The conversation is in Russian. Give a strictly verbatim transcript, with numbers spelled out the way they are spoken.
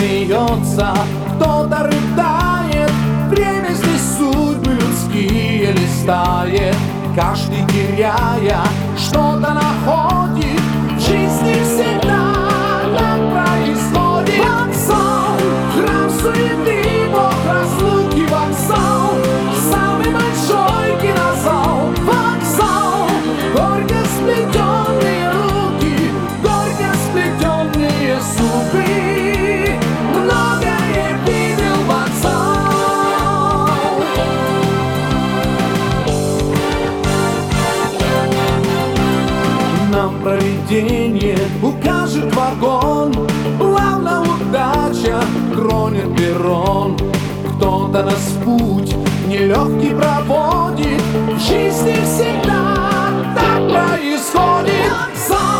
смеется, кто-то рыдает. Время здесь судьбы людские листает. Каждый, теряя, что-то находит. В жизни всегда так происходит. Вокзал, храм суеты, Бог разлуки. Вокзал, самый большой кинозал. Вокзал, горько сплетенные руки, горько сплетенные судьбы. Многое видел вокзал. Нам провидение укажет вагон, плавно удача тронет перрон. Кто-то нас в путь нелегкий проводит. В жизни всегда так происходит.